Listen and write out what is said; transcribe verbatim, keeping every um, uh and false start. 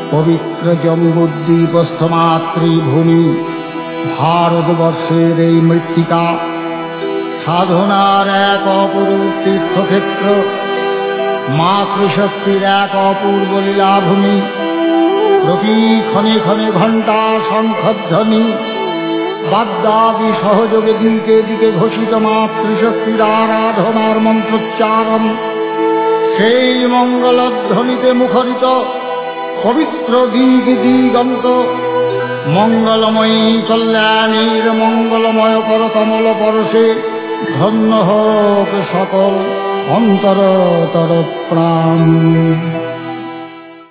পবিত্র জম্বুদ্বীপস্থ মাতৃভূমি ভারতবর্ষের এই মৃত্তিকা সাধনার এক অপরূপ তীর্থক্ষেত্র, মাতৃশক্তির এক অপূর্ব লীলাভূমি। প্রতি ক্ষণে ক্ষণে ঘণ্টা শঙ্খধ্বনি বাদ্যাদি সহযোগে দিকে দিকে ঘোষিত মাতৃশক্তির আরাধনার মন্ত্রোচ্চারণ, সেই মঙ্গলধ্বনিতে মুখরিত পবিত্র দিগ দিগন্ত। মঙ্গলময়ী কল্যাণীর মঙ্গলময় কর কমল পরশে ধন্য হোক সকল অন্তরতর প্রাণ।